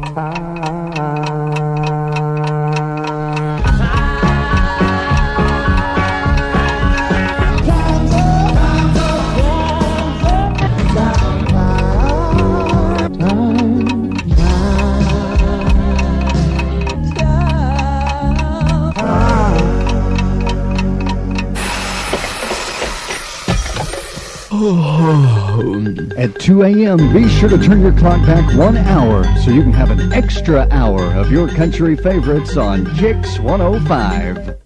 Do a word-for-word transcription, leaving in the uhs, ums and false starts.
At two a.m., be sure to turn your clock back one hour so you can have an extra hour of your country favorites on Kicks one oh five.